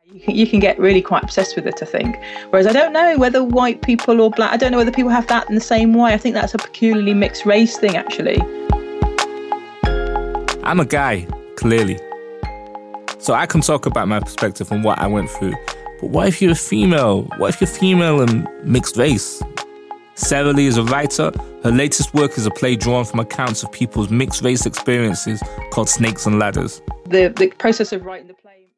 You can get really quite obsessed with it, I think. Whereas I don't know whether white people or black, I don't know whether people have that in the same way. I think that's a peculiarly mixed race thing, actually. I'm a guy, clearly. So I can talk about my perspective and what I went through. But what if you're a female? What if you're female and mixed race? Sarah Lee is a writer. Her latest work is a play drawn from accounts of people's mixed race experiences called Snakes and Ladders. The process of writing the play...